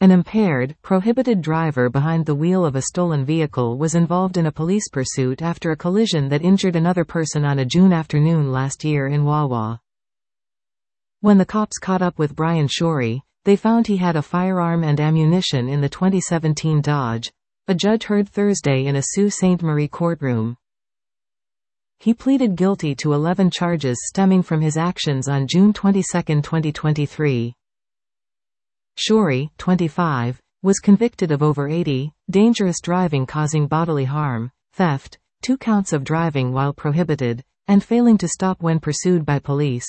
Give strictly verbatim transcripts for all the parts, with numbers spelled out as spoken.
An impaired, prohibited driver behind the wheel of a stolen vehicle was involved in a police pursuit after a collision that injured another person on a June afternoon last year in Wawa. When the cops caught up with Brian Shorey, they found he had a firearm and ammunition in the twenty seventeen Dodge, a judge heard Thursday in a Sault Ste. Marie courtroom. He pleaded guilty to eleven charges stemming from his actions on June twenty-second, twenty twenty-three. Shorey, twenty-five, was convicted of over eighty, dangerous driving causing bodily harm, theft, two counts of driving while prohibited, and failing to stop when pursued by police.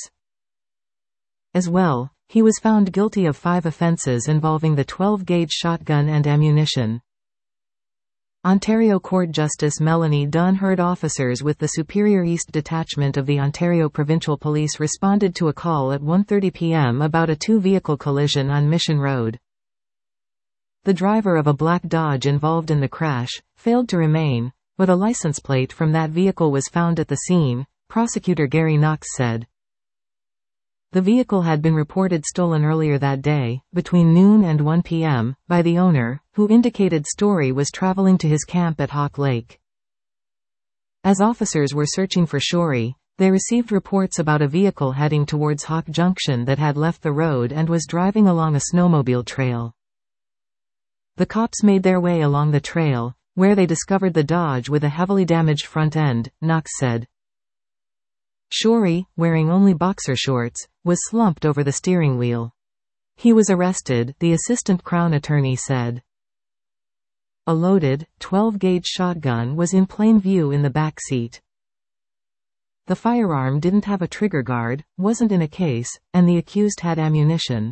As well, he was found guilty of five offenses involving the twelve gauge shotgun and ammunition. Ontario Court Justice Melanie Dunn heard officers with the Superior East Detachment of the Ontario Provincial Police responded to a call at one thirty p m about a two-vehicle collision on Mission Road. The driver of a black Dodge involved in the crash failed to remain, but a license plate from that vehicle was found at the scene, prosecutor Gary Knox said. The vehicle had been reported stolen earlier that day, between noon and one p m, by the owner, who indicated Story was traveling to his camp at Hawk Lake. As officers were searching for Shorey, they received reports about a vehicle heading towards Hawk Junction that had left the road and was driving along a snowmobile trail. The cops made their way along the trail, where they discovered the Dodge with a heavily damaged front end, Knox said. Shorey, wearing only boxer shorts, was slumped over the steering wheel. He was arrested, the assistant Crown attorney said. A loaded, twelve gauge shotgun was in plain view in the back seat. The firearm didn't have a trigger guard, wasn't in a case, and the accused had ammunition.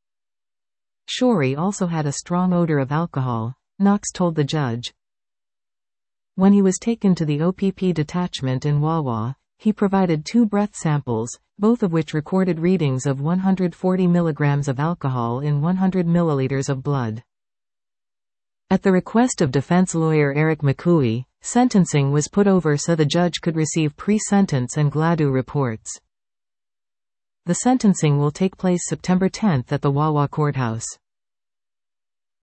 Shorey also had a strong odor of alcohol, Knox told the judge. When he was taken to the O P P detachment in Wawa, he provided two breath samples, both of which recorded readings of one hundred forty milligrams of alcohol in one hundred milliliters of blood. At the request of defense lawyer Eric McCooey, sentencing was put over so the judge could receive pre-sentence and GLADU reports. The sentencing will take place September tenth at the Wawa courthouse.